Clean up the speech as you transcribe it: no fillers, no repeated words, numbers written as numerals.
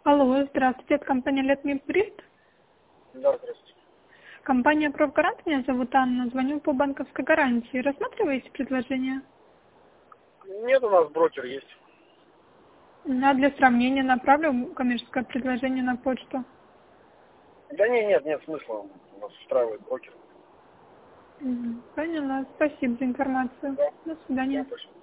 Алло, здравствуйте, это компания Летмибрид. Да, здравствуйте. Компания «Профгарант», меня зовут Анна, звоню по банковской гарантии. Рассматриваете предложение? Нет, у нас брокер есть. А для сравнения направлю коммерческое предложение на почту. Да нет смысла. У нас устраивает брокер. Поняла, спасибо за информацию. Да, До да, свидания. точно.